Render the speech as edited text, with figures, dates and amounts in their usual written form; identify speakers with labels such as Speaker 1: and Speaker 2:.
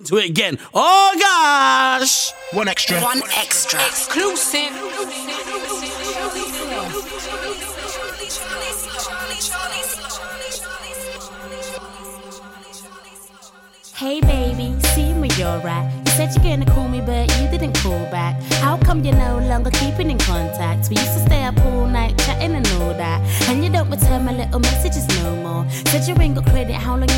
Speaker 1: Do it again. Oh gosh.
Speaker 2: One extra.
Speaker 3: Exclusive.
Speaker 4: Hey baby, see me, you're right. You said you're gonna call me, but you didn't call back. How come you're no longer keeping in contact? We used to stay up all night chatting and all that, and you don't return my little messages no more. Said your ring got credit, how long